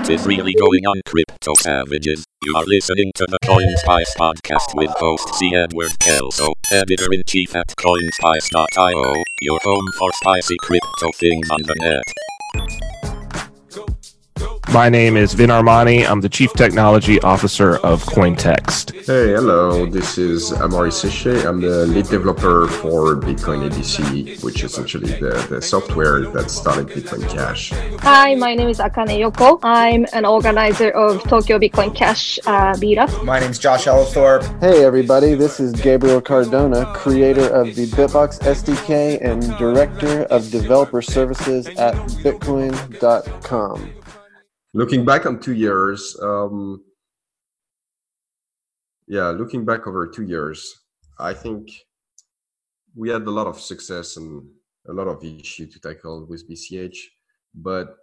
What is really going on, crypto savages? You are listening to the CoinSpice podcast with host C. Edward Kelso, editor-in-chief at coinspice.io, your home for spicy crypto things on the net. My name is Vin Armani. I'm the Chief Technology Officer of Cointext. Hey, hello. This is Amaury Séché. I'm the lead developer for Bitcoin ABC, which is essentially the software that started Bitcoin Cash. Hi, my name is Akane Yoko. I'm an organizer of Tokyo Bitcoin Cash meetup. My name is Josh Ellithorpe. Hey, everybody. This is Gabriel Cardona, creator of the Bitbox SDK and director of developer services at bitcoin.com. Looking back on 2 years, looking back over 2 years, I think we had a lot of success and a lot of issue to tackle with BCH, but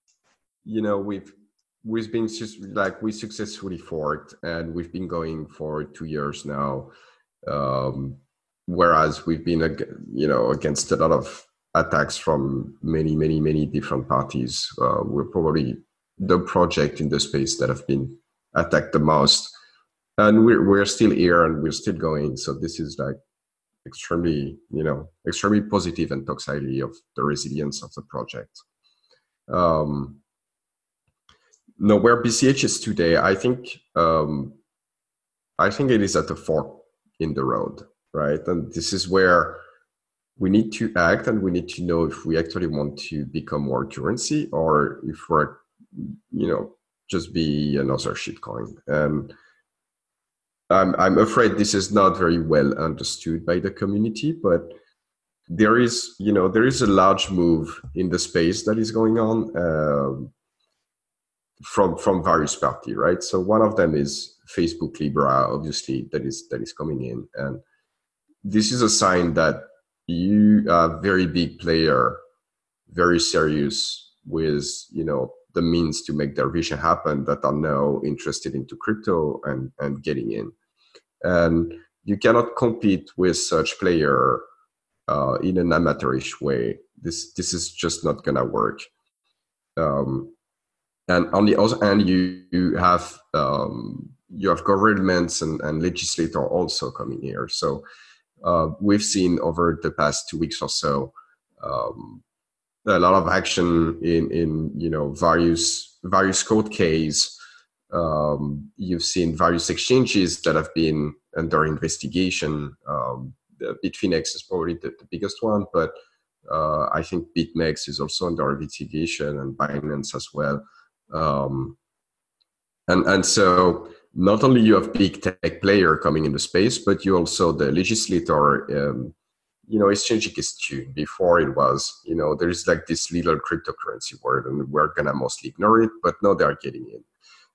we've been we successfully forked, and we've been going for 2 years now. Whereas we've been against a lot of attacks from many different parties. We're probably the project in the space that have been attacked the most, and we're still here and we're still going. So this is extremely positive and talks highly of the resilience of the project. Now, where BCH is today, I think it is at a fork in the road, right? And this is where we need to act, and we need to know if we actually want to become more currency or if we're just be another shitcoin. And I'm afraid this is not very well understood by the community, but there is a large move in the space that is going on from various parties, right? So one of them is Facebook Libra, obviously, that is coming in, and this is a sign that you are a very big player, very serious with the means to make their vision happen, that are now interested into crypto and getting in. And you cannot compete with such player in an amateurish way. This is just not gonna work. And on the other hand, you have governments and legislators also coming here. So we've seen over the past 2 weeks or so a lot of action in various court case. You've seen various exchanges that have been under investigation. Bitfinex is probably the biggest one, but I think BitMEX is also under investigation, and Binance as well. And so not only you have big tech player coming in the space, but you also the legislator. Is changing its tune. Before it was, there's this little cryptocurrency word, and we're gonna mostly ignore it, but now they're getting in.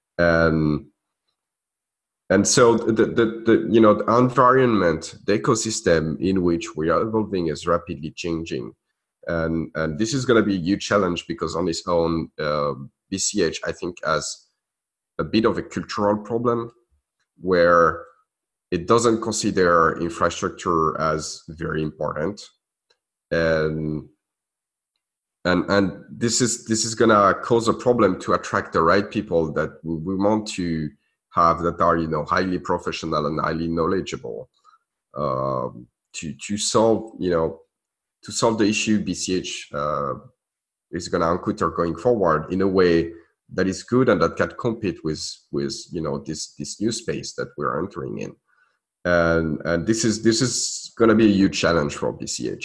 And so the environment, the ecosystem in which we are evolving is rapidly changing. And this is gonna be a huge challenge, because on its own, BCH, I think, has a bit of a cultural problem where it doesn't consider infrastructure as very important, and this is gonna cause a problem to attract the right people that we want to have, that are highly professional and highly knowledgeable to solve the issue BCH is gonna encounter going forward in a way that is good and that can compete with this new space that we're entering in. And this is going to be a huge challenge for BCH,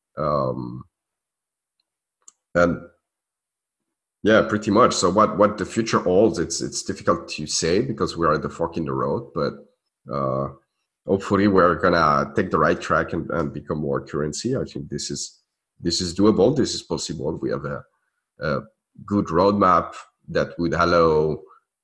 and yeah, pretty much. So what the future holds, it's difficult to say, because we are at the fork in the road. But hopefully, we're gonna take the right track and become more currency. I think this is doable. This is possible. We have a good roadmap that would allow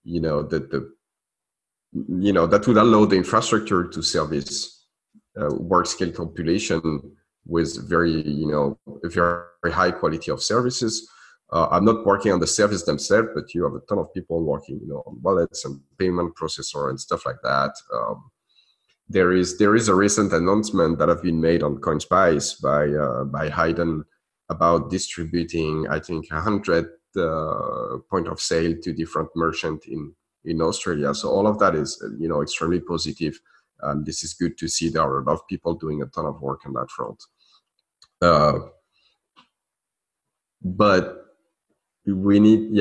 that would allow the infrastructure to service world scale population with very high quality of services. I'm not working on the service themselves, but you have a ton of people working on wallets and payment processor and stuff like that. There is a recent announcement that have been made on CoinSpice by Hayden about distributing, I think, 100 point of sale to different merchant in Australia. So all of that is, extremely positive. And this is good to see. There are a lot of people doing a ton of work on that front. But we need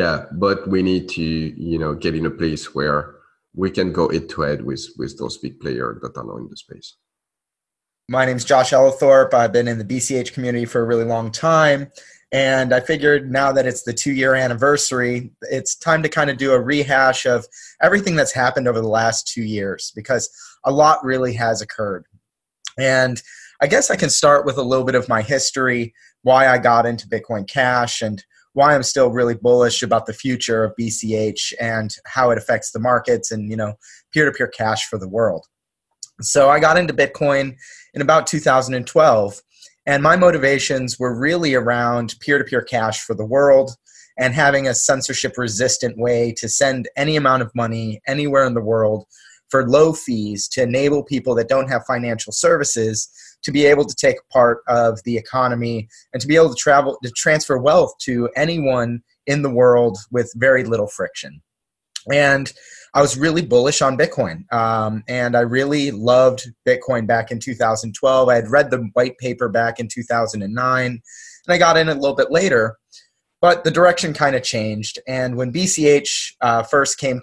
to, get in a place where we can go head to head with those big players that are now in the space. My name's Josh Ellithorpe. I've been in the BCH community for a really long time. And I figured now that it's the 2-year anniversary, it's time to kind of do a rehash of everything that's happened over the last 2 years, because a lot really has occurred. And I guess I can start with a little bit of my history, why I got into Bitcoin Cash, and why I'm still really bullish about the future of BCH and how it affects the markets and, peer-to-peer cash for the world. So I got into Bitcoin in about 2012, and my motivations were really around peer-to-peer cash for the world and having a censorship-resistant way to send any amount of money anywhere in the world for low fees to enable people that don't have financial services to be able to take part of the economy and to be able to transfer wealth to anyone in the world with very little friction. And I was really bullish on Bitcoin, and I really loved Bitcoin back in 2012. I had read the white paper back in 2009, and I got in a little bit later, but the direction kind of changed. And when BCH first came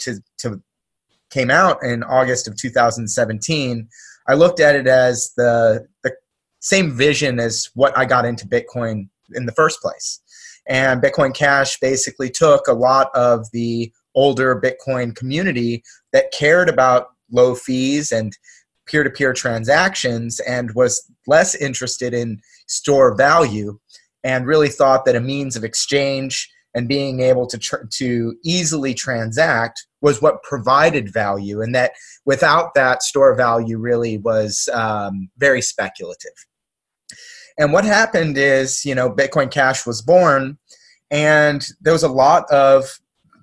out in August of 2017, I looked at it as the same vision as what I got into Bitcoin in the first place. And Bitcoin Cash basically took a lot of the older Bitcoin community that cared about low fees and peer-to-peer transactions and was less interested in store value, and really thought that a means of exchange and being able to easily transact was what provided value, and that without that, store value really was very speculative. And what happened is, Bitcoin Cash was born, and there was a lot of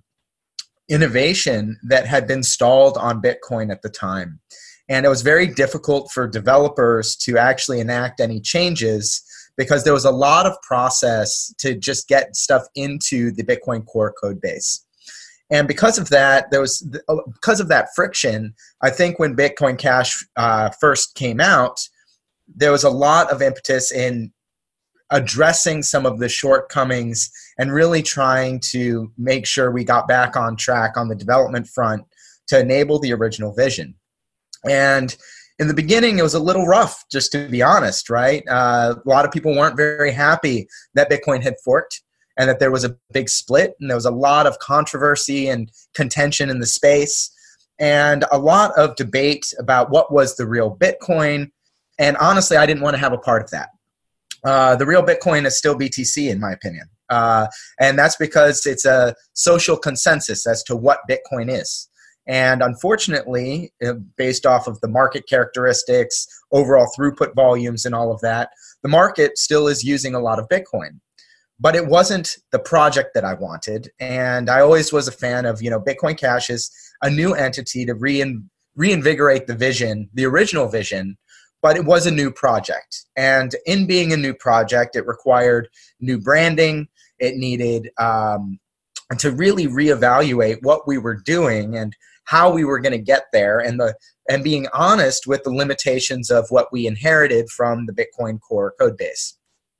innovation that had been stalled on Bitcoin at the time. And it was very difficult for developers to actually enact any changes because there was a lot of process to just get stuff into the Bitcoin core code base. And because of that, because of that friction, I think when Bitcoin Cash first came out, there was a lot of impetus in addressing some of the shortcomings and really trying to make sure we got back on track on the development front to enable the original vision. And in the beginning, it was a little rough, just to be honest, right? A lot of people weren't very happy that Bitcoin had forked and that there was a big split, and there was a lot of controversy and contention in the space, and a lot of debate about what was the real Bitcoin. And honestly, I didn't want to have a part of that. The real Bitcoin is still BTC, in my opinion. And that's because it's a social consensus as to what Bitcoin is. And unfortunately, based off of the market characteristics, overall throughput volumes and all of that, the market still is using a lot of Bitcoin. But it wasn't the project that I wanted. And I always was a fan of, Bitcoin Cash is a new entity to reinvigorate the vision, the original vision, but it was a new project. And in being a new project, it required new branding. It needed to really reevaluate what we were doing and how we were going to get there, and being honest with the limitations of what we inherited from the Bitcoin core code base.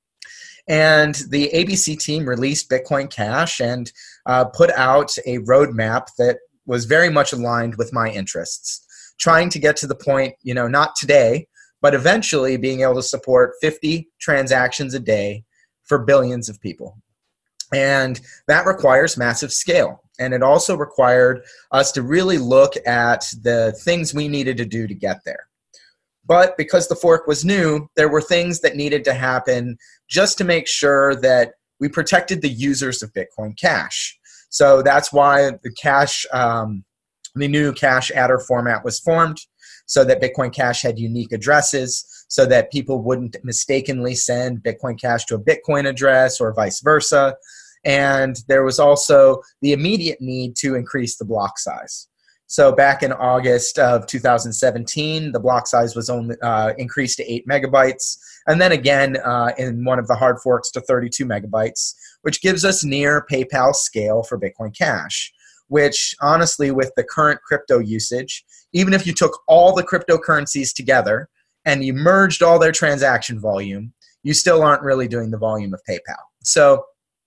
And the ABC team released Bitcoin Cash and put out a roadmap that was very much aligned with my interests, trying to get to the point, not today, but eventually being able to support 50 transactions a day for billions of people. And that requires massive scale. And it also required us to really look at the things we needed to do to get there. But because the fork was new, there were things that needed to happen just to make sure that we protected the users of Bitcoin Cash. So that's why the new Cash adder format was formed, so that Bitcoin Cash had unique addresses, so that people wouldn't mistakenly send Bitcoin Cash to a Bitcoin address or vice versa. And there was also the immediate need to increase the block size. So back in August of 2017, the block size was only increased to 8 megabytes. And then again, in one of the hard forks to 32 megabytes, which gives us near PayPal scale for Bitcoin Cash, which honestly, with the current crypto usage, even if you took all the cryptocurrencies together and you merged all their transaction volume, you still aren't really doing the volume of PayPal. So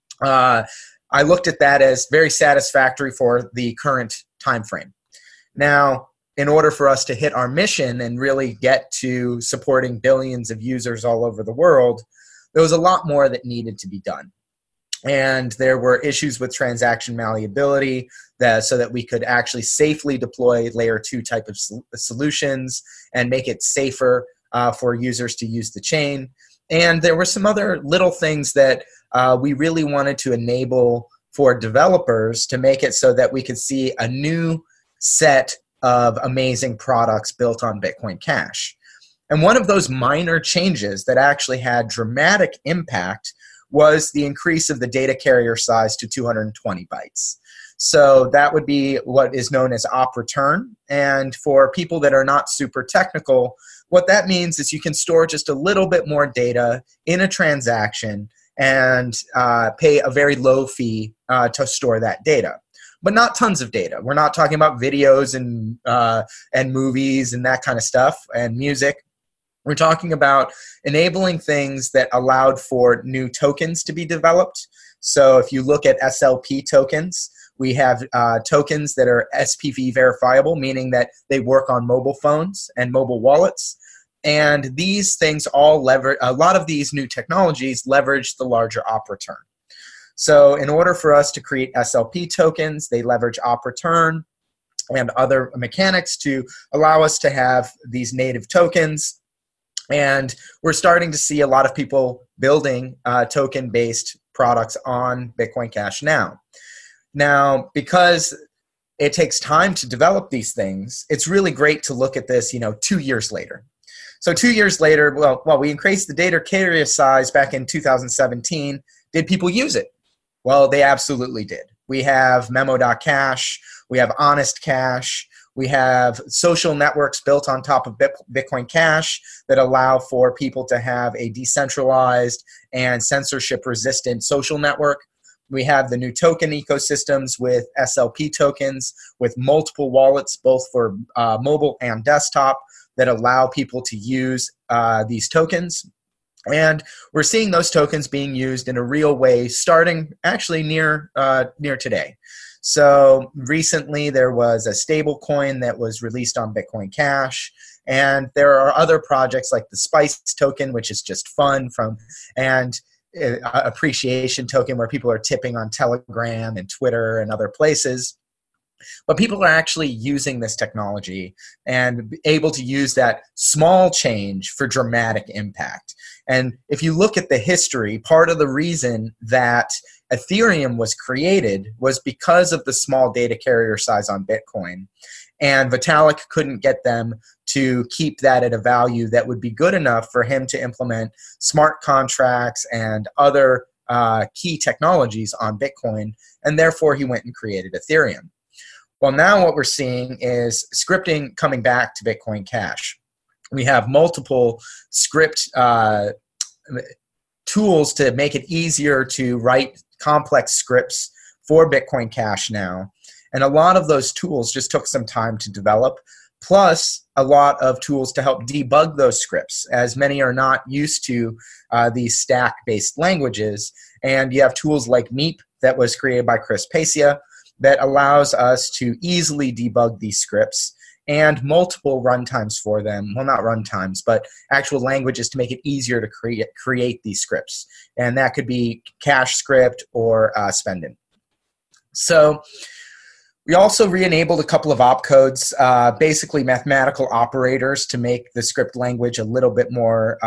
I looked at that as very satisfactory for the current time frame. Now, in order for us to hit our mission and really get to supporting billions of users all over the world, there was a lot more that needed to be done. And there were issues with transaction malleability so that we could actually safely deploy layer 2 type of solutions and make it safer for users to use the chain. And there were some other little things that we really wanted to enable for developers to make it so that we could see a new set of amazing products built on Bitcoin Cash. And one of those minor changes that actually had dramatic impact was the increase of the data carrier size to 220 bytes. So that would be what is known as op return. And for people that are not super technical, what that means is you can store just a little bit more data in a transaction and pay a very low fee to store that data. But not tons of data. We're not talking about videos and movies and that kind of stuff and music. We're talking about enabling things that allowed for new tokens to be developed. So if you look at SLP tokens, we have tokens that are SPV verifiable, meaning that they work on mobile phones and mobile wallets. And these things all leverage, a lot of these new technologies leverage the larger op return. So in order for us to create SLP tokens, they leverage op return and other mechanics to allow us to have these native tokens. And we're starting to see a lot of people building token-based products on Bitcoin Cash now. Now, because it takes time to develop these things, it's really great to look at this, 2 years later. So 2 years later, well, we increased the data carrier size back in 2017. Did people use it? Well, they absolutely did. We have Memo.Cash, we have Honest Cash, we have social networks built on top of Bitcoin Cash that allow for people to have a decentralized and censorship-resistant social network. We have the new token ecosystems with SLP tokens with multiple wallets, both for mobile and desktop, that allow people to use these tokens. And we're seeing those tokens being used in a real way starting actually near today. So recently there was a stable coin that was released on Bitcoin Cash. And there are other projects like the Spice token, which is just fun, and appreciation token where people are tipping on Telegram and Twitter and other places. But people are actually using this technology and able to use that small change for dramatic impact. And if you look at the history, part of the reason that Ethereum was created was because of the small data carrier size on Bitcoin. And Vitalik couldn't get them to keep that at a value that would be good enough for him to implement smart contracts and other key technologies on Bitcoin. And therefore, he went and created Ethereum. Well, now what we're seeing is scripting coming back to Bitcoin Cash. We have multiple script tools to make it easier to write complex scripts for Bitcoin Cash now. And a lot of those tools just took some time to develop, plus a lot of tools to help debug those scripts, as many are not used to these stack-based languages. And you have tools like Meep that was created by Chris Pacia that allows us to easily debug these scripts, and multiple runtimes for them. Well, not runtimes, but actual languages to make it easier to create these scripts. And that could be CashScript or Spendin. So we also re-enabled a couple of opcodes, basically mathematical operators, to make the script language a little bit more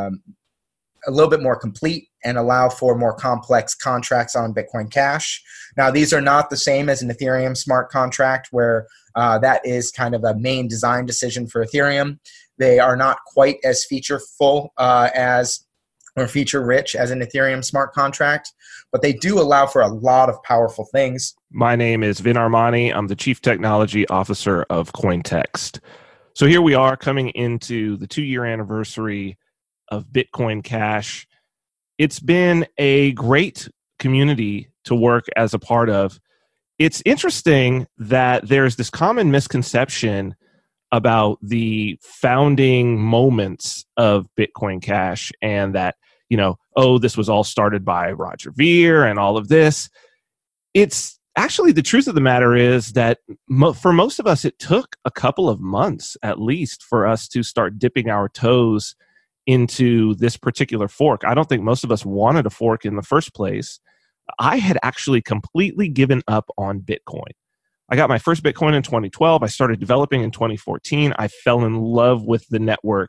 complete and allow for more complex contracts on Bitcoin Cash. Now, these are not the same as an Ethereum smart contract, where that is kind of a main design decision for Ethereum. They are not quite as featureful as or feature rich as an Ethereum smart contract, but they do allow for a lot of powerful things. My name is Vin Armani. I'm the Chief Technology Officer of Cointext. So here we are coming into the 2-year anniversary of Bitcoin Cash. It's been a great community to work as a part of. It's interesting that there's this common misconception about the founding moments of Bitcoin Cash, and that, this was all started by Roger Ver and all of this. It's actually, the truth of the matter is that for most of us, it took a couple of months at least for us to start dipping our toes into this particular fork. I don't think most of us wanted a fork in the first place. I had actually completely given up on Bitcoin. I got my first Bitcoin in 2012. I started developing in 2014. I fell in love with the network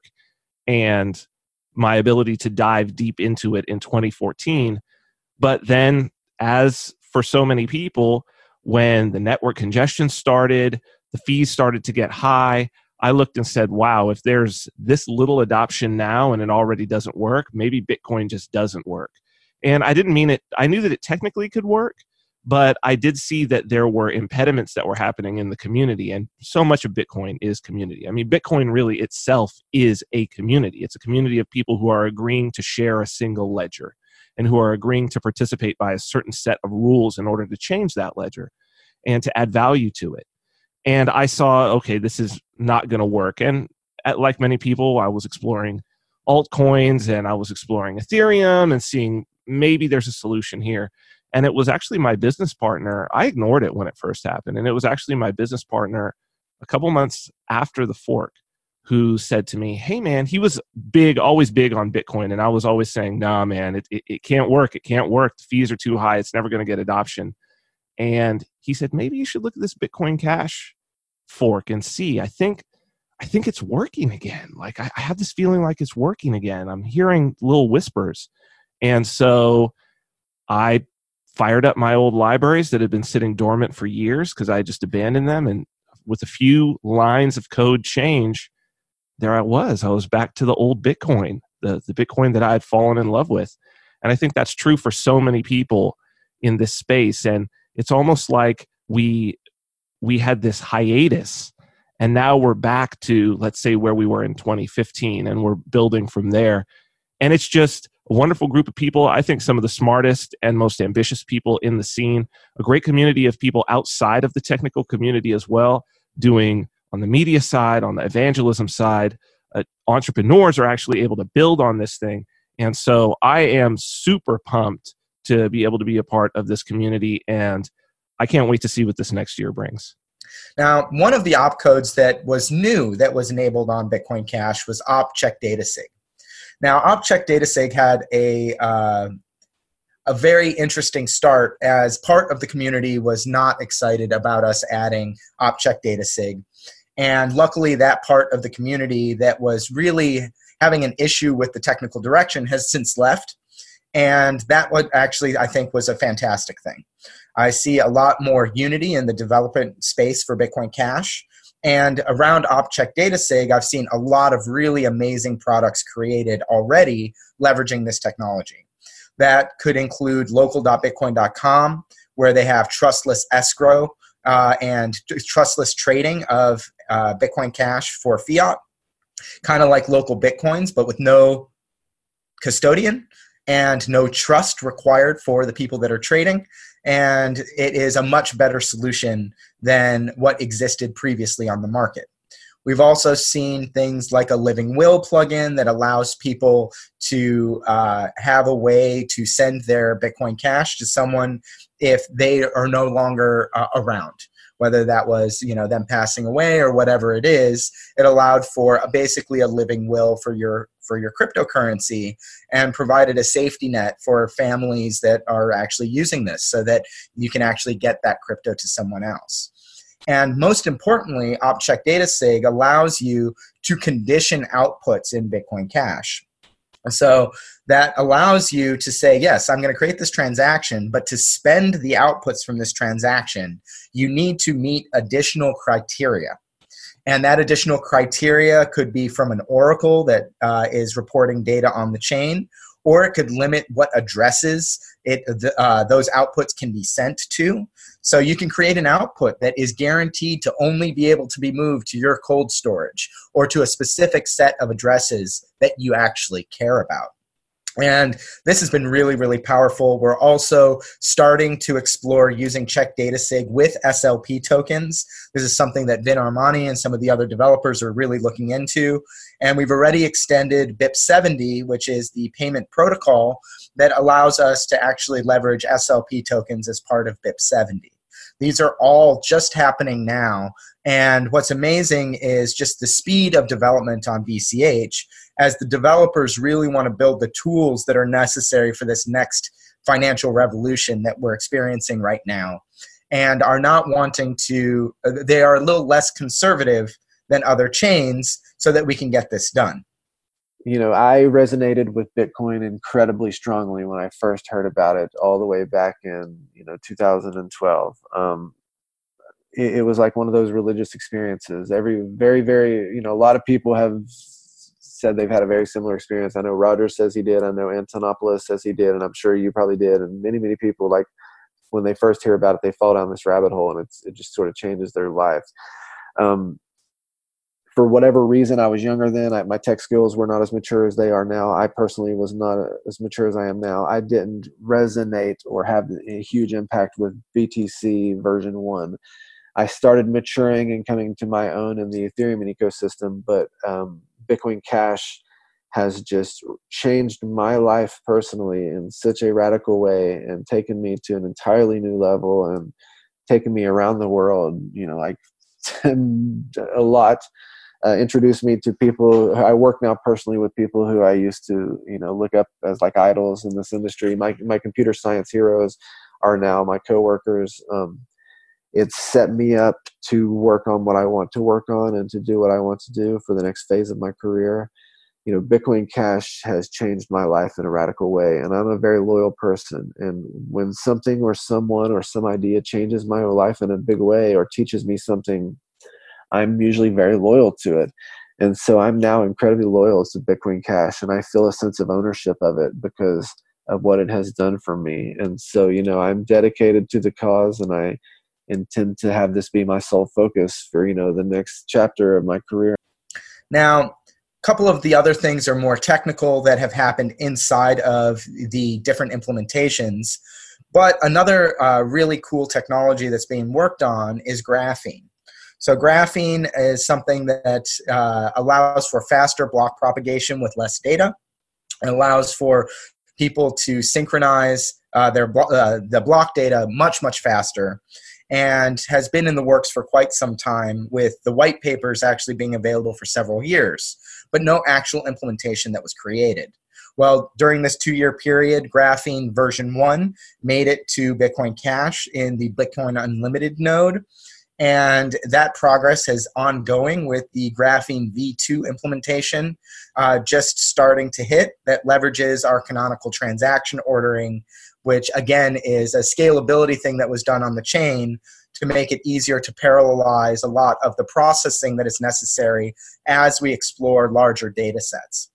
and my ability to dive deep into it in 2014. But then, as for so many people, when the network congestion started, the fees started to get high, I looked and said, wow, if there's this little adoption now and it already doesn't work, maybe Bitcoin just doesn't work. And I didn't mean it. I knew that it technically could work, but I did see that there were impediments that were happening in the community. And so much of Bitcoin is community. I mean, Bitcoin really itself is a community. It's a community of people who are agreeing to share a single ledger and who are agreeing to participate by a certain set of rules in order to change that ledger and to add value to it. And I saw, okay, this is not going to work. And like many people, I was exploring altcoins and I was exploring Ethereum and seeing maybe there's a solution here. And it was actually my business partner. I ignored it when it first happened. And it was actually my business partner a couple months after the fork who said to me, hey, man, he was always big on Bitcoin. And I was always saying, nah, man, it can't work. It can't work. The fees are too high. It's never going to get adoption. And he said, maybe you should look at this Bitcoin Cash fork and see. I think it's working again. Like I have this feeling like it's working again. I'm hearing little whispers. And so I fired up my old libraries that had been sitting dormant for years because I just abandoned them. And with a few lines of code change, there I was back to the old Bitcoin, the Bitcoin that I had fallen in love with. And I think that's true for so many people in this space. And it's almost like we had this hiatus, and now we're back to, let's say, where we were in 2015, and we're building from there. And it's just a wonderful group of people. I think some of the smartest and most ambitious people in the scene, a great community of people outside of the technical community as well, doing on the media side, on the evangelism side. Entrepreneurs are actually able to build on this thing. And so I am super pumped to be able to be a part of this community, and I can't wait to see what this next year brings. Now, one of the opcodes that was new that was enabled on Bitcoin Cash was opcheck datasig. Now, opcheck datasig had a very interesting start, as part of the community was not excited about us adding opcheck datasig. And luckily, that part of the community that was really having an issue with the technical direction has since left. And that would actually, I think, was a fantastic thing. I see a lot more unity in the development space for Bitcoin Cash. And around opcheck datasig, I've seen a lot of really amazing products created already leveraging this technology. That could include local.bitcoin.com, where they have trustless escrow and trustless trading of Bitcoin Cash for fiat, kind of like local Bitcoins, but with no custodian and no trust required for the people that are trading. And it is a much better solution than what existed previously on the market. We've also seen things like a Living Will plugin that allows people to have a way to send their Bitcoin Cash to someone if they are no longer around. Whether that was, them passing away or whatever it is, it allowed for basically a living will for your cryptocurrency, and provided a safety net for families that are actually using this, so that you can actually get that crypto to someone else. And most importantly, opcheck datasig allows you to condition outputs in Bitcoin Cash. And so that allows you to say, yes, I'm going to create this transaction, but to spend the outputs from this transaction, you need to meet additional criteria. And that additional criteria could be from an oracle that is reporting data on the chain, or it could limit what addresses those outputs can be sent to. So you can create an output that is guaranteed to only be able to be moved to your cold storage or to a specific set of addresses that you actually care about. And this has been really, really powerful. We're also starting to explore using check data sig with SLP tokens. This is something that Vin Armani and some of the other developers are really looking into. And we've already extended BIP70, which is the payment protocol that allows us to actually leverage SLP tokens as part of BIP70. These are all just happening now. And what's amazing is just the speed of development on BCH as the developers really want to build the tools that are necessary for this next financial revolution that we're experiencing right now, and are not wanting to, they are a little less conservative than other chains so that we can get this done. You know, I resonated with Bitcoin incredibly strongly when I first heard about it all the way back in, 2012. It was like one of those religious experiences. A lot of people have said they've had a very similar experience. I know Roger says he did. I know Antonopoulos says he did, and I'm sure you probably did. And many, many people, like, when they first hear about it, they fall down this rabbit hole, and it just sort of changes their lives. For whatever reason, I was younger then. My tech skills were not as mature as they are now. I personally was not as mature as I am now. I didn't resonate or have a huge impact with BTC version 1. I started maturing and coming to my own in the Ethereum ecosystem, but Bitcoin Cash has just changed my life personally in such a radical way and taken me to an entirely new level and taken me around the world, a lot. Introduced me to people. I work now personally with people who I used to, look up as like idols in this industry. My computer science heroes are now my coworkers. It's set me up to work on what I want to work on and to do what I want to do for the next phase of my career. Bitcoin Cash has changed my life in a radical way, and I'm a very loyal person. And when something or someone or some idea changes my life in a big way or teaches me something, I'm usually very loyal to it. And so I'm now incredibly loyal to Bitcoin Cash, and I feel a sense of ownership of it because of what it has done for me. And so, I'm dedicated to the cause, and I intend to have this be my sole focus for, the next chapter of my career. Now, a couple of the other things are more technical that have happened inside of the different implementations. But another really cool technology that's being worked on is graphene. So graphene is something that allows for faster block propagation with less data. It allows for people to synchronize the block data much, much faster, and has been in the works for quite some time, with the white papers actually being available for several years, but no actual implementation that was created. Well, during this 2-year period, Graphene version 1 made it to Bitcoin Cash in the Bitcoin Unlimited node. And that progress is ongoing with the Graphene V2 implementation just starting to hit, that leverages our canonical transaction ordering, which again is a scalability thing that was done on the chain to make it easier to parallelize a lot of the processing that is necessary as we explore larger data sets.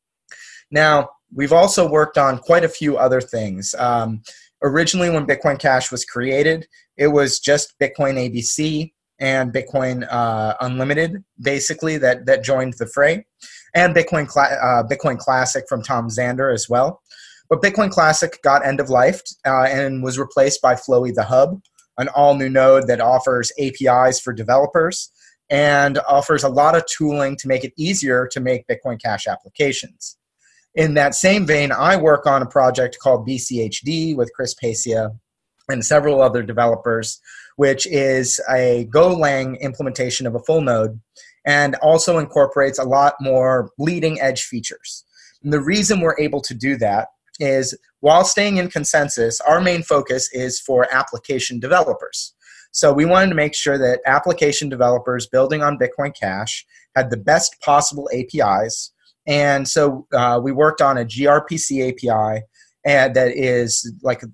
Now, we've also worked on quite a few other things. Originally, when Bitcoin Cash was created, it was just Bitcoin ABC and Bitcoin Unlimited, basically, that joined the fray, and Bitcoin Classic from Tom Zander as well. But Bitcoin Classic got end-of-lifed and was replaced by Flowy the Hub, an all-new node that offers APIs for developers and offers a lot of tooling to make it easier to make Bitcoin Cash applications. In that same vein, I work on a project called BCHD with Chris Pacia and several other developers, which is a Golang implementation of a full node and also incorporates a lot more bleeding edge features. And the reason we're able to do that is, while staying in consensus, our main focus is for application developers. So we wanted to make sure that application developers building on Bitcoin Cash had the best possible APIs. And so we worked on a gRPC API and that is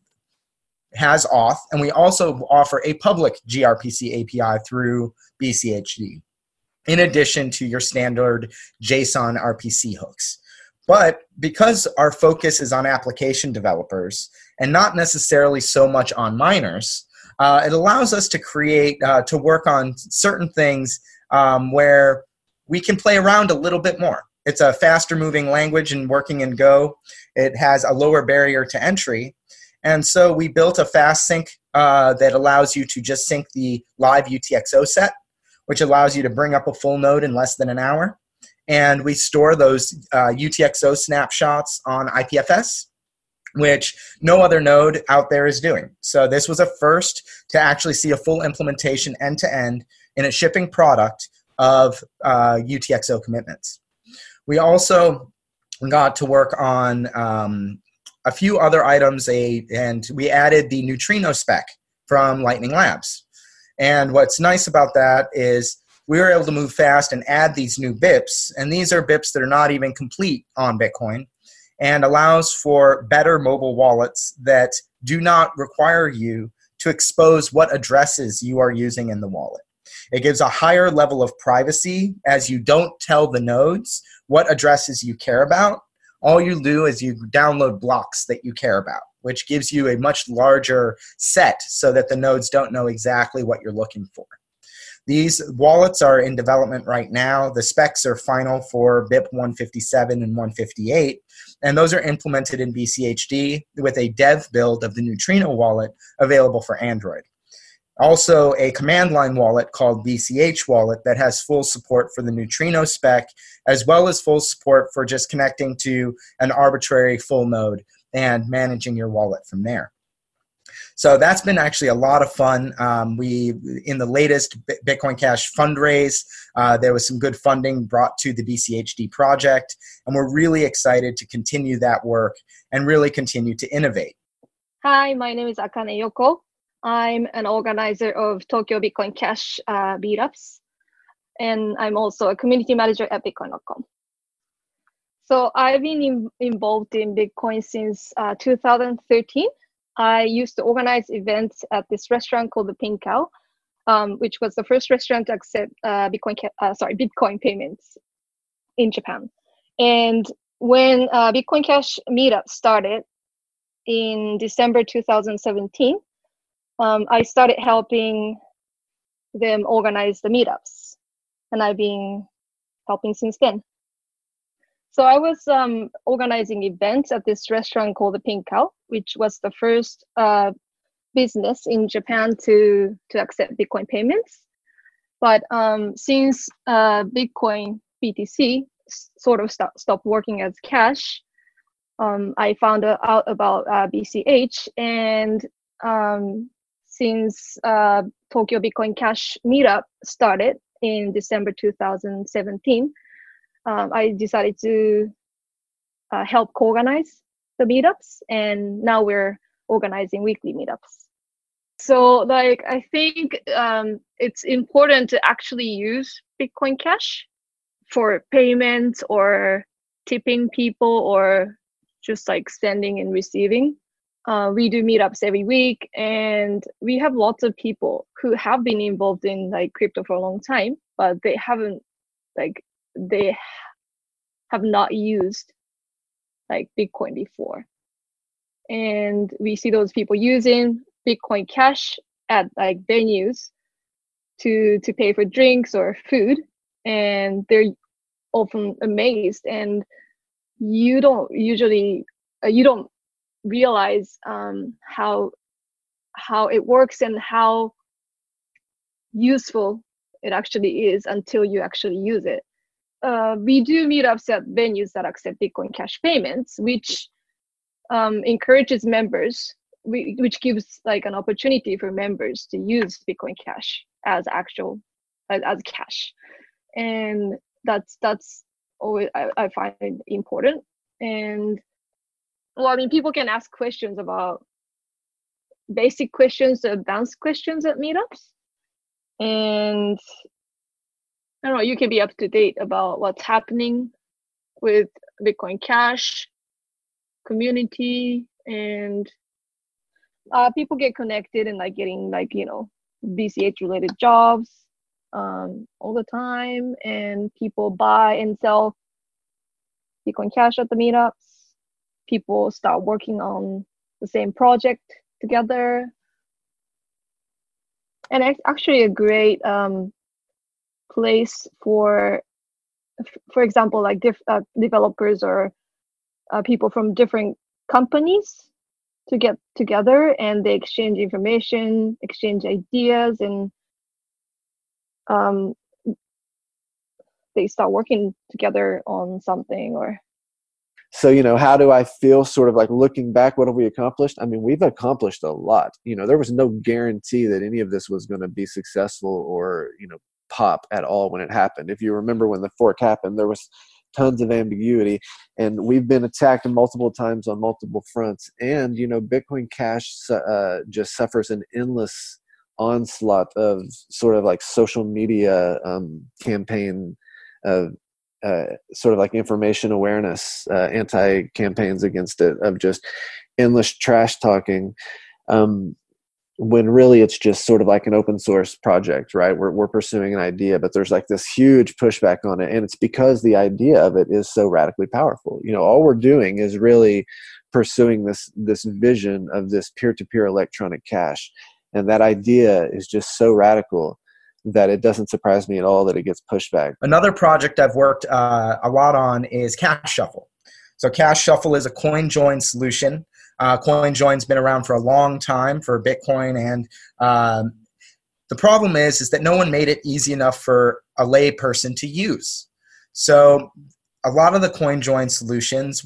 has auth, and we also offer a public gRPC API through BCHD, in addition to your standard JSON RPC hooks. But because our focus is on application developers and not necessarily so much on miners, it allows us to create, to work on certain things where we can play around a little bit more. It's a faster moving language and working in Go. It has a lower barrier to entry. And so we built a fast sync that allows you to just sync the live UTXO set, which allows you to bring up a full node in less than an hour. And we store those UTXO snapshots on IPFS, which no other node out there is doing. So this was a first to actually see a full implementation end-to-end in a shipping product of UTXO commitments. We also got to work on a few other items, and we added the neutrino spec from Lightning Labs. And what's nice about that is we were able to move fast and add these new BIPs, and these are BIPs that are not even complete on Bitcoin, and allows for better mobile wallets that do not require you to expose what addresses you are using in the wallet. It gives a higher level of privacy as you don't tell the nodes what addresses you care about. All you do is you download blocks that you care about, which gives you a much larger set so that the nodes don't know exactly what you're looking for. These wallets are in development right now. The specs are final for BIP 157 and 158, and those are implemented in BCHD with a dev build of the Neutrino wallet available for Android. Also, a command line wallet called BCH Wallet that has full support for the Neutrino spec, as well as full support for just connecting to an arbitrary full node and managing your wallet from there. So that's been actually a lot of fun. In the latest Bitcoin Cash fundraise, there was some good funding brought to the BCHD project, and we're really excited to continue that work and really continue to innovate. Hi, my name is Akane Yoko. I'm an organizer of Tokyo Bitcoin Cash meetups, and I'm also a community manager at Bitcoin.com. So I've been involved in Bitcoin since 2013. I used to organize events at this restaurant called the Pink Cow, which was the first restaurant to accept Bitcoin payments in Japan. And when Bitcoin Cash meetup started in December 2017, I started helping them organize the meetups, and I've been helping since then. So I was organizing events at this restaurant called the Pink Cow, which was the first business in Japan to accept Bitcoin payments. But since Bitcoin BTC sort of stopped working as cash, I found out about BCH, and since Tokyo Bitcoin Cash meetup started in December 2017, I decided to help co-organize the meetups, and now we're organizing weekly meetups. So I think it's important to actually use Bitcoin Cash for payments or tipping people or just sending and receiving. We do meetups every week, and we have lots of people who have been involved in crypto for a long time, but they have not used Bitcoin before. And we see those people using Bitcoin Cash at venues to pay for drinks or food, and they're often amazed, and you don't realize how it works and how useful it actually is until you actually use it. We do meetups at venues that accept Bitcoin Cash payments, which encourages members, which gives an opportunity for members to use Bitcoin Cash as cash, and that's always I find it important. And people can ask questions about basic questions to advanced questions at meetups, and I don't know, you can be up to date about what's happening with Bitcoin Cash community, and people get connected and getting BCH related jobs all the time, and people buy and sell Bitcoin Cash at the meetups. People start working on the same project together. And it's actually a great place for example, like developers or people from different companies to get together, and they exchange information, exchange ideas, and they start working together on something. Or so, how do I feel sort of like looking back? What have we accomplished? I mean, we've accomplished a lot. There was no guarantee that any of this was going to be successful or, pop at all when it happened. If you remember when the fork happened, there was tons of ambiguity, and we've been attacked multiple times on multiple fronts. And, Bitcoin Cash just suffers an endless onslaught of sort of like social media campaign sort of like information awareness, anti-campaigns against it, of just endless trash talking, when really it's just sort of like an open source project, right? We're pursuing an idea, but there's like this huge pushback on it, and it's because the idea of it is so radically powerful. All we're doing is really pursuing this vision of this peer-to-peer electronic cash, and that idea is just so radical that it doesn't surprise me at all that it gets pushed back. Another project I've worked a lot on is Cash Shuffle. So Cash Shuffle is a CoinJoin solution. CoinJoin's been around for a long time for Bitcoin, and the problem is that no one made it easy enough for a lay person to use. So a lot of the CoinJoin solutions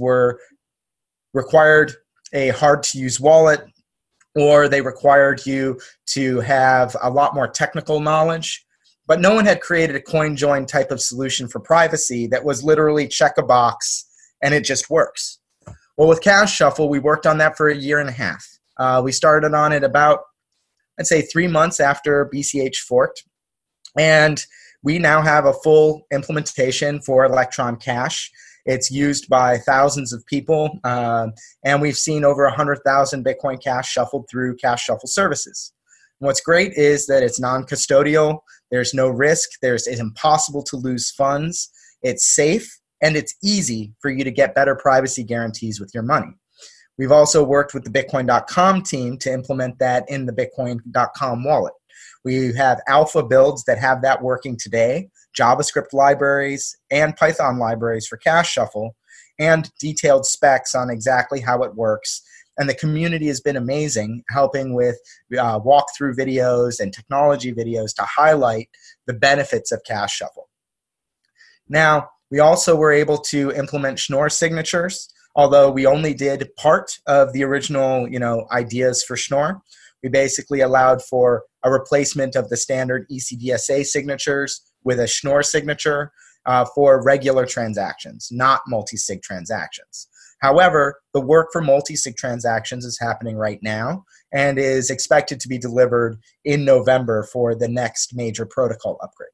required a hard-to-use wallet, or they required you to have a lot more technical knowledge. But no one had created a CoinJoin type of solution for privacy that was literally check a box and it just works. Well, with Cash Shuffle, we worked on that for 1.5 years. We started on it about, I'd say, 3 months after BCH forked. And we now have a full implementation for Electron Cash. It's used by thousands of people, and we've seen over 100,000 Bitcoin Cash shuffled through Cash Shuffle services. And what's great is that it's non-custodial. There's no risk. It's impossible to lose funds. It's safe, and it's easy for you to get better privacy guarantees with your money. We've also worked with the Bitcoin.com team to implement that in the Bitcoin.com wallet. We have alpha builds that have that working today, JavaScript libraries and Python libraries for Cash Shuffle, and detailed specs on exactly how it works. And the community has been amazing, helping with walkthrough videos and technology videos to highlight the benefits of Cash Shuffle. Now, we also were able to implement Schnorr signatures, although we only did part of the original ideas for Schnorr. We basically allowed for a replacement of the standard ECDSA signatures with a Schnorr signature for regular transactions, not multi-sig transactions. However, the work for multi-sig transactions is happening right now and is expected to be delivered in November for the next major protocol upgrade.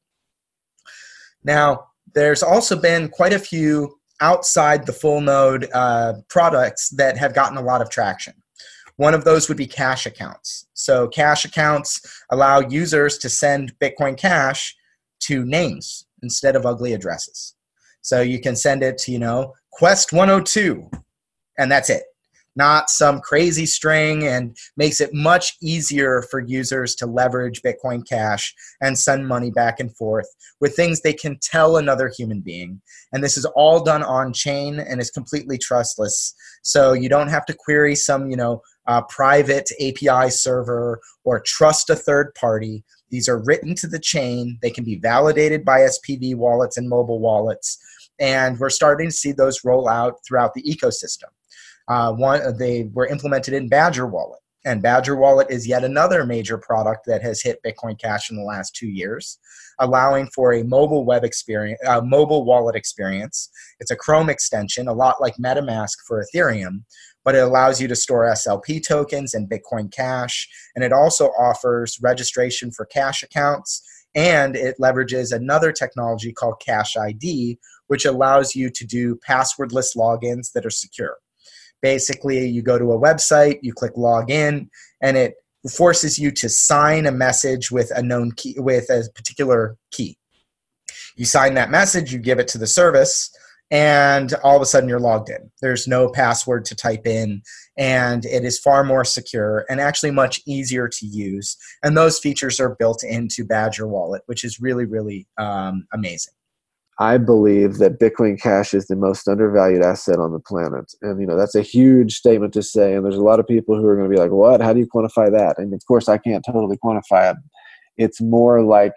Now, there's also been quite a few outside the full node products that have gotten a lot of traction. One of those would be cash accounts. So cash accounts allow users to send Bitcoin Cash to names instead of ugly addresses. So you can send it to, Quest 102, and that's it. Not some crazy string, and makes it much easier for users to leverage Bitcoin Cash and send money back and forth with things they can tell another human being. And this is all done on chain and is completely trustless. So you don't have to query some, private API server or trust a third party. These are written to the chain. They can be validated by SPV wallets and mobile wallets. And we're starting to see those roll out throughout the ecosystem. They were implemented in Badger Wallet. And Badger Wallet is yet another major product that has hit Bitcoin Cash in the last 2 years, allowing for a mobile web experience, mobile wallet experience. It's a Chrome extension, a lot like MetaMask for Ethereum, but it allows you to store SLP tokens and Bitcoin Cash. And it also offers registration for cash accounts, and it leverages another technology called Cash ID, which allows you to do passwordless logins that are secure. Basically, you go to a website, you click login, and it forces you to sign a message with a known key, with a particular key. You sign that message, you give it to the service, and all of a sudden you're logged in. There's no password to type in, and it is far more secure and actually much easier to use. And those features are built into Badger Wallet, which is really, really amazing. I believe that Bitcoin Cash is the most undervalued asset on the planet. And, that's a huge statement to say. And there's a lot of people who are going to be like, what? How do you quantify that? And of course, I can't totally quantify it. It's more like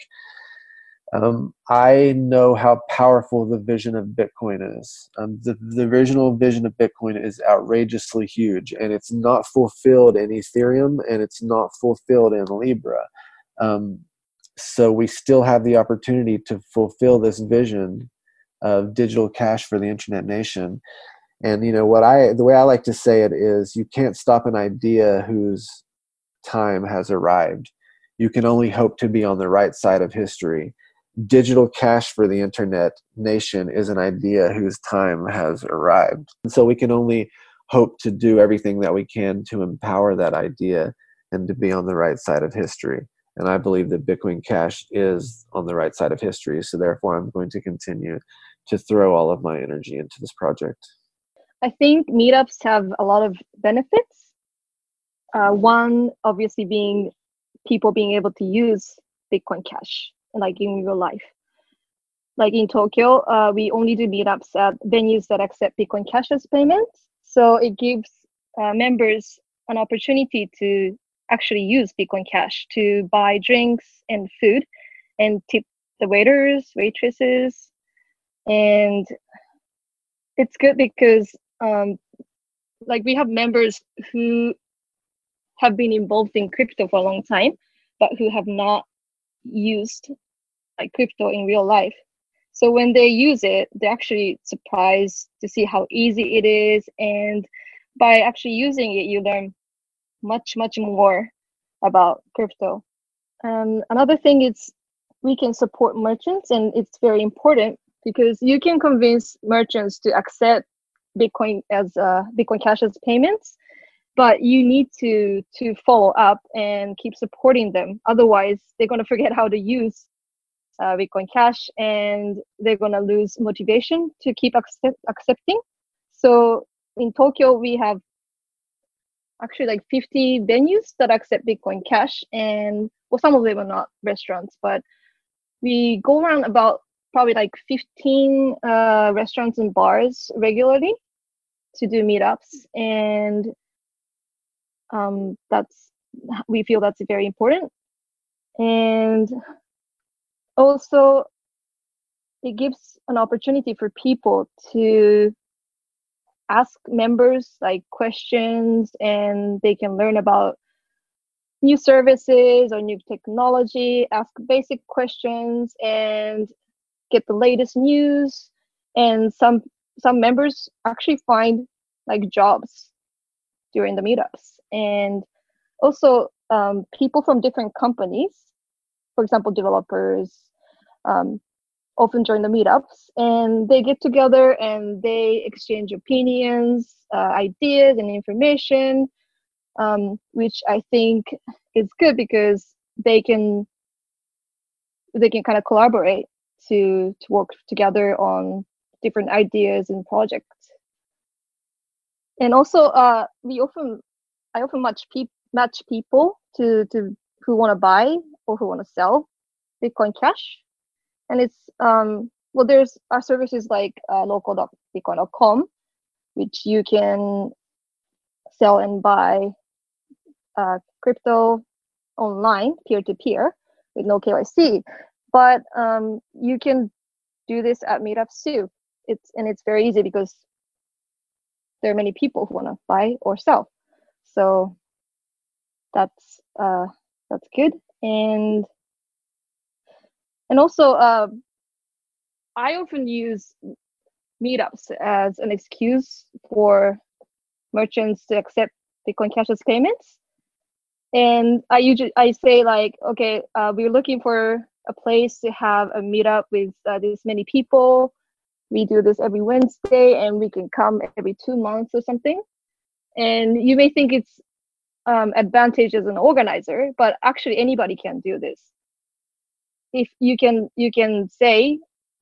I know how powerful the vision of Bitcoin is. The original vision of Bitcoin is outrageously huge, and it's not fulfilled in Ethereum, and it's not fulfilled in Libra. So we still have the opportunity to fulfill this vision of digital cash for the internet nation. And the way I like to say it is, you can't stop an idea whose time has arrived. You can only hope to be on the right side of history. Digital cash for the internet nation is an idea whose time has arrived. And so we can only hope to do everything that we can to empower that idea and to be on the right side of history. And I believe that Bitcoin Cash is on the right side of history. So therefore, I'm going to continue to throw all of my energy into this project. I think meetups have a lot of benefits. One, obviously, being people being able to use Bitcoin Cash, like in real life. Like in Tokyo, we only do meetups at venues that accept Bitcoin Cash as payments. So it gives members an opportunity to actually use Bitcoin Cash to buy drinks and food and tip the waiters, waitresses. And it's good because we have members who have been involved in crypto for a long time, but who have not used crypto in real life. So when they use it, they're actually surprised to see how easy it is. And by actually using it, you learn much, much more about crypto. Another thing is we can support merchants, and it's very important because you can convince merchants to accept Bitcoin Cash as payments, but you need to follow up and keep supporting them. Otherwise, they're going to forget how to use Bitcoin Cash, and they're going to lose motivation to keep accepting. So in Tokyo, we have actually 50 venues that accept Bitcoin Cash, and some of them are not restaurants, but we go around about probably 15 restaurants and bars regularly to do meetups, and we feel that's very important. And also, it gives an opportunity for people to ask members questions, and they can learn about new services or new technology, ask basic questions, and get the latest news. And some members actually find jobs during the meetups. And also people from different companies, for example, developers, often join the meetups, and they get together and they exchange opinions, ideas, and information, which I think is good because they can kind of collaborate to work together on different ideas and projects. And also, I often match people to who want to buy or who want to sell Bitcoin Cash. And it's there's our services like local.bitcoin.com, which you can sell and buy crypto online, peer-to-peer, with no KYC. But you can do this at meetups too. It's very easy because there are many people who want to buy or sell. So that's good. And also, I often use meetups as an excuse for merchants to accept Bitcoin Cash as payments. And I say okay, we're looking for a place to have a meetup with this many people. We do this every Wednesday, and we can come every 2 months or something. And you may think it's advantage as an organizer, but actually anybody can do this. If you can say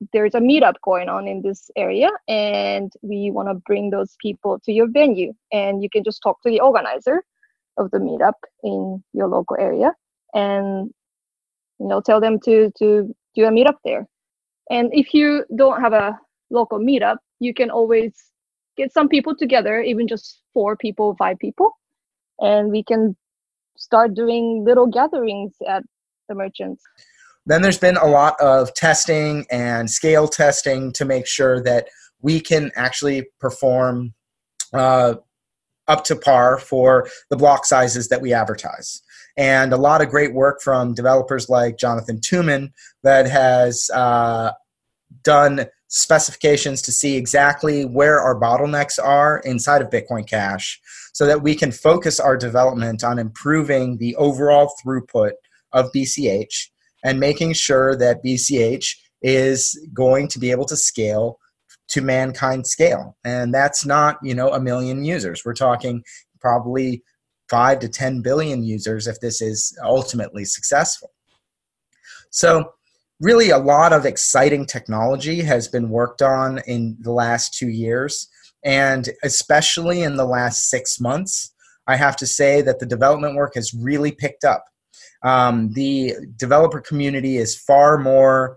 there's a meetup going on in this area, and we want to bring those people to your venue. And you can just talk to the organizer of the meetup in your local area, and tell them to do a meetup there. And if you don't have a local meetup, you can always get some people together, even just 4 people, 5 people, and we can start doing little gatherings at the merchants. Then there's been a lot of testing and scale testing to make sure that we can actually perform up to par for the block sizes that we advertise. And a lot of great work from developers like Jonathan Tuman that has done specifications to see exactly where our bottlenecks are inside of Bitcoin Cash so that we can focus our development on improving the overall throughput of BCH and making sure that BCH is going to be able to scale to mankind scale. And that's not, 1 million users. We're talking probably 5 to 10 billion users if this is ultimately successful. So really a lot of exciting technology has been worked on in the last 2 years, and especially in the last 6 months, I have to say that the development work has really picked up. The developer community is far more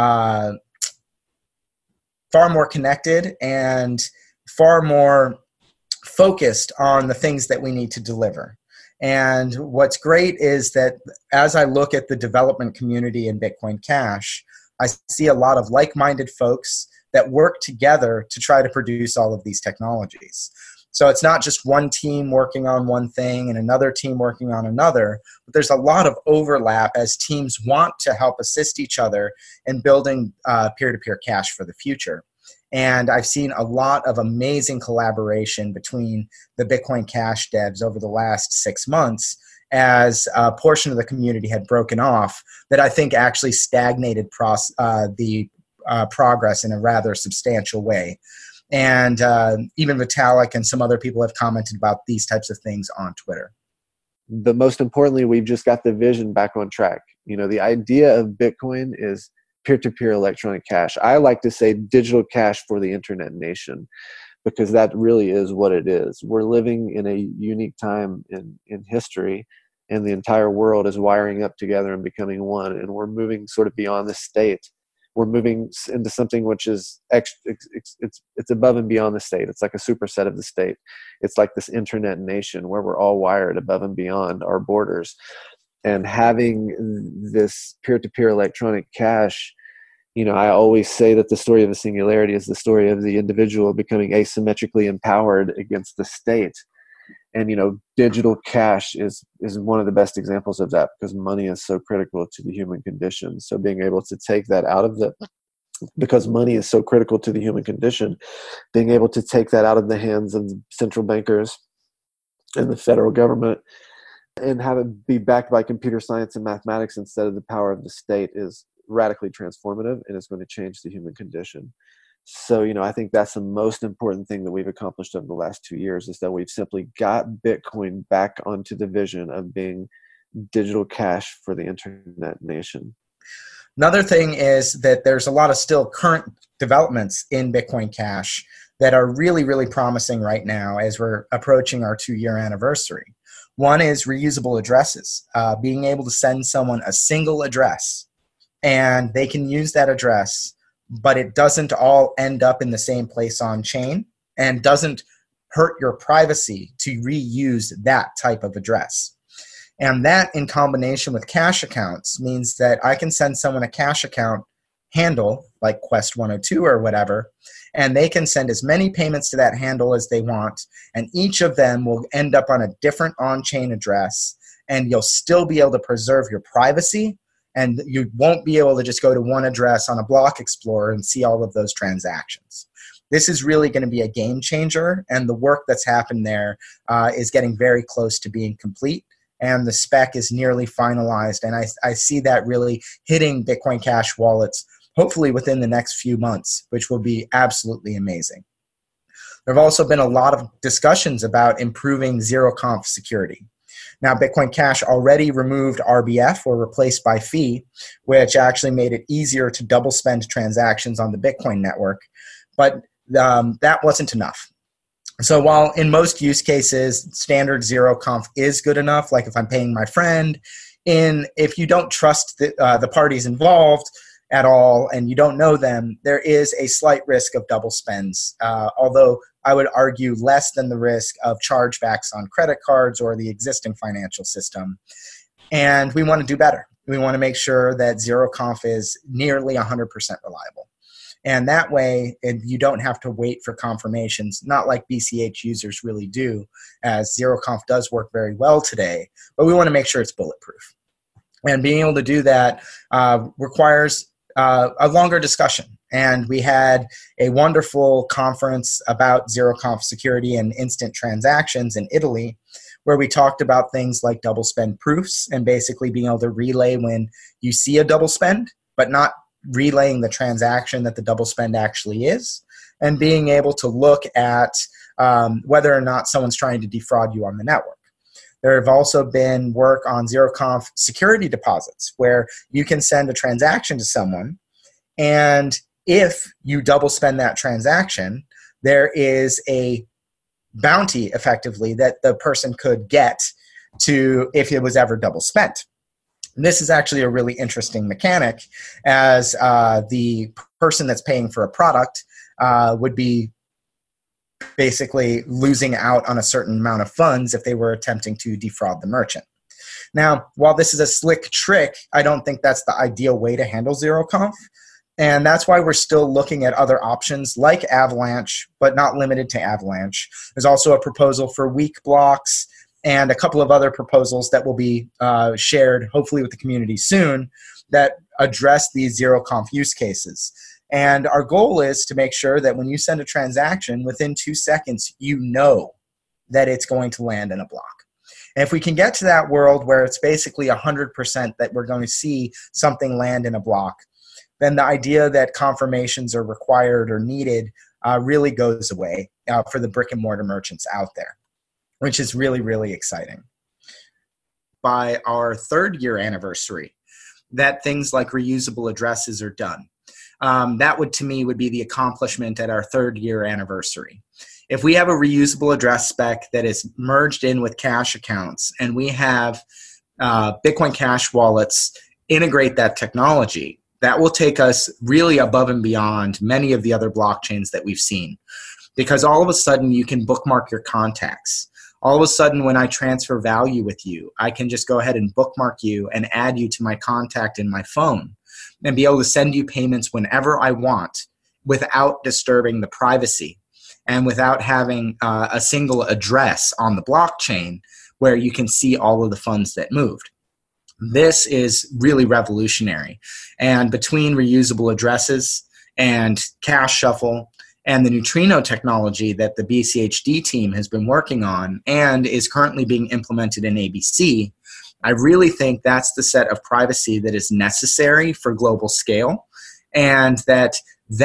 connected and far more focused on the things that we need to deliver. And what's great is that as I look at the development community in Bitcoin Cash, I see a lot of like-minded folks that work together to try to produce all of these technologies. So it's not just one team working on one thing and another team working on another, but there's a lot of overlap as teams want to help assist each other in building peer-to-peer cash for the future. And I've seen a lot of amazing collaboration between the Bitcoin Cash devs over the last 6 months as a portion of the community had broken off that I think actually stagnated the progress in a rather substantial way. And even Vitalik and some other people have commented about these types of things on Twitter. But most importantly, we've just got the vision back on track. The idea of Bitcoin is peer-to-peer electronic cash. I like to say digital cash for the internet nation, because that really is what it is. We're living in a unique time in history, and the entire world is wiring up together and becoming one, and we're moving sort of beyond the state. We're moving into something which is it's above and beyond the state. It's like a superset of the state. It's like this internet nation where we're all wired above and beyond our borders. And having this peer-to-peer electronic cash, I always say that the story of the singularity is the story of the individual becoming asymmetrically empowered against the state. And, digital cash is one of the best examples of that, because money is so critical to the human condition. So being able to take that out of because money is so critical to the human condition, being able to take that out of the hands of central bankers and the federal government and have it be backed by computer science and mathematics instead of the power of the state is radically transformative, and it's going to change the human condition. So, I think that's the most important thing that we've accomplished over the last 2 years, is that we've simply got Bitcoin back onto the vision of being digital cash for the internet nation. Another thing is that there's a lot of still current developments in Bitcoin Cash that are really, really promising right now as we're approaching our 2-year anniversary. One is reusable addresses, being able to send someone a single address, and they can use that address, but it doesn't all end up in the same place on chain and doesn't hurt your privacy to reuse that type of address. And that, in combination with cash accounts, means that I can send someone a cash account handle, like Quest 102 or whatever, and they can send as many payments to that handle as they want, and each of them will end up on a different on-chain address, and you'll still be able to preserve your privacy, and you won't be able to just go to one address on a block explorer and see all of those transactions. This is really going to be a game changer, and the work that's happened there is getting very close to being complete, and the spec is nearly finalized, and I see that really hitting Bitcoin Cash wallets hopefully within the next few months, which will be absolutely amazing. There have also been a lot of discussions about improving zero-conf security. Now, Bitcoin Cash already removed RBF, or replaced by fee, which actually made it easier to double spend transactions on the Bitcoin network. But that wasn't enough. So while in most use cases, standard ZeroConf is good enough, like if I'm paying my friend, if you don't trust the parties involved at all and you don't know them, there is a slight risk of double spends, although I would argue less than the risk of chargebacks on credit cards or the existing financial system. And we want to do better. We want to make sure that ZeroConf is nearly 100% reliable. And that way, you don't have to wait for confirmations, not like BCH users really do, as ZeroConf does work very well today, but we want to make sure it's bulletproof. And being able to do that requires a longer discussion. And we had a wonderful conference about ZeroConf security and instant transactions in Italy, where we talked about things like double spend proofs and basically being able to relay when you see a double spend, but not relaying the transaction that the double spend actually is, and being able to look at whether or not someone's trying to defraud you on the network. There have also been work on ZeroConf security deposits, where you can send a transaction to someone, and if you double spend that transaction, there is a bounty, effectively, that the person could get to if it was ever double spent. This is actually a really interesting mechanic, as the person that's paying for a product would be basically losing out on a certain amount of funds if they were attempting to defraud the merchant. Now, while this is a slick trick, I don't think that's the ideal way to handle ZeroConf. And that's why we're still looking at other options like Avalanche, but not limited to Avalanche. There's also a proposal for weak blocks, and a couple of other proposals that will be shared, hopefully with the community soon, that address these ZeroConf use cases. And our goal is to make sure that when you send a transaction, within 2 seconds, you know that it's going to land in a block. And if we can get to that world where it's basically 100% that we're going to see something land in a block, then the idea that confirmations are required or needed really goes away for the brick and mortar merchants out there, which is really, really exciting. By our 3rd year anniversary, that things like reusable addresses are done. That would, to me, would be the accomplishment at our 3rd year anniversary. If we have a reusable address spec that is merged in with cash accounts, and we have Bitcoin Cash wallets integrate that technology, that will take us really above and beyond many of the other blockchains that we've seen. Because all of a sudden, you can bookmark your contacts. All of a sudden, when I transfer value with you, I can just go ahead and bookmark you and add you to my contact in my phone and be able to send you payments whenever I want without disturbing the privacy and without having a single address on the blockchain where you can see all of the funds that moved. This is really revolutionary. And between reusable addresses and Cash Shuffle and the Neutrino technology that the BCHD team has been working on and is currently being implemented in ABC, I really think that's the set of privacy that is necessary for global scale, and that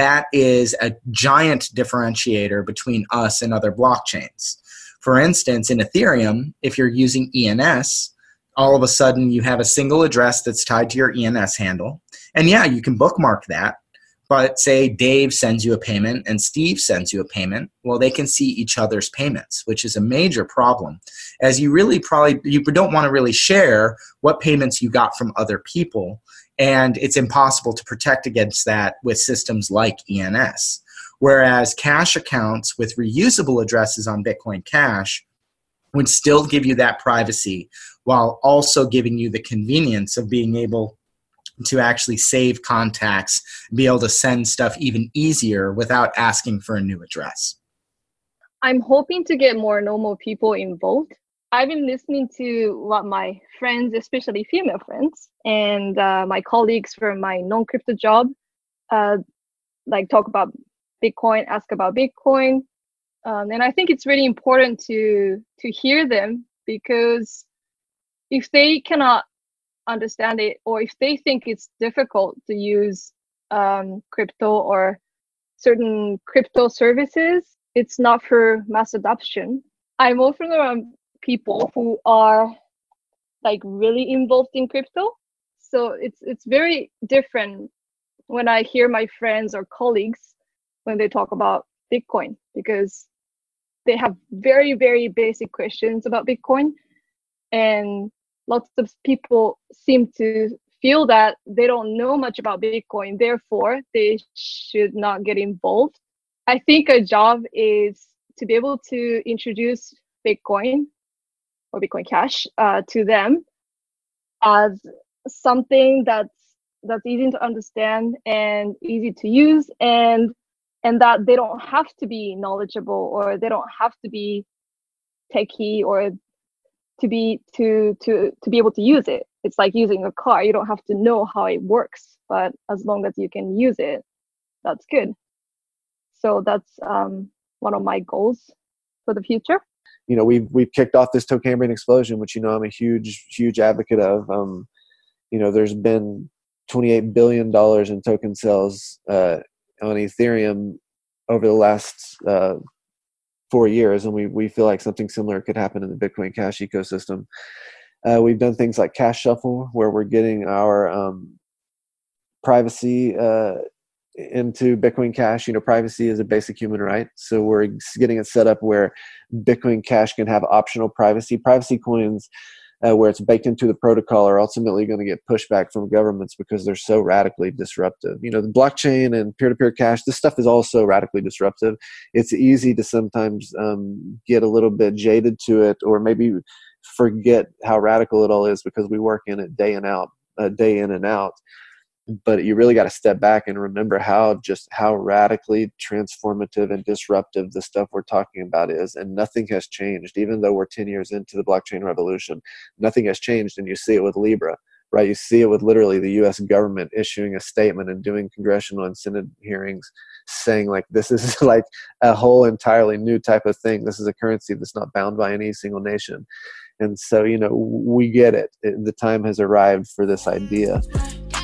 is a giant differentiator between us and other blockchains. For instance, in Ethereum, if you're using ENS, all of a sudden you have a single address that's tied to your ENS handle. And yeah, you can bookmark that. But say Dave sends you a payment and Steve sends you a payment, well, they can see each other's payments, which is a major problem, as you don't want to really share what payments you got from other people, and it's impossible to protect against that with systems like ENS. Whereas cash accounts with reusable addresses on Bitcoin Cash would still give you that privacy while also giving you the convenience of being able to actually save contacts, be able to send stuff even easier without asking for a new address. I'm hoping to get more normal people involved. I've been listening to what my friends, especially female friends, and my colleagues from my non-crypto job, like talk about Bitcoin, ask about Bitcoin. And I think it's really important to hear them, because if they cannot understand it, or if they think it's difficult to use crypto or certain crypto services, it's not for mass adoption. I'm often around people who are like really involved in crypto. So it's very different when I hear my friends or colleagues when they talk about Bitcoin, because they have very, very basic questions about Bitcoin. And lots of people seem to feel that they don't know much about Bitcoin, therefore they should not get involved. I think our job is to be able to introduce Bitcoin or Bitcoin Cash to them as something that's easy to understand and easy to use, and that they don't have to be knowledgeable, or they don't have to be techie, or to be able to use it. It's like using a car. You don't have to know how it works, but as long as you can use it, that's good. So that's one of my goals for the future. You know, we've kicked off this Tocambrian explosion, which, you know, I'm a huge advocate of. You know, there's been $28 billion in token sales on Ethereum over the last 4 years, and we feel like something similar could happen in the Bitcoin Cash ecosystem. We've done things like Cash Shuffle, where we're getting our privacy into Bitcoin Cash. You know, privacy is a basic human right, so we're getting it set up where Bitcoin Cash can have optional privacy coins, where it's baked into the protocol, are ultimately going to get pushback from governments because they're so radically disruptive. You know, the blockchain and peer-to-peer cash, this stuff is also radically disruptive. It's easy to sometimes get a little bit jaded to it, or maybe forget how radical it all is because we work in it day in and out. But you really got to step back and remember how radically transformative and disruptive the stuff we're talking about is. And nothing has changed. Even though we're 10 years into the blockchain revolution, nothing has changed. And you see it with Libra, right? You see it with literally the US government issuing a statement and doing congressional and Senate hearings saying, like, this is like a whole entirely new type of thing. This is a currency that's not bound by any single nation. And so, you know, we get it. The time has arrived for this idea.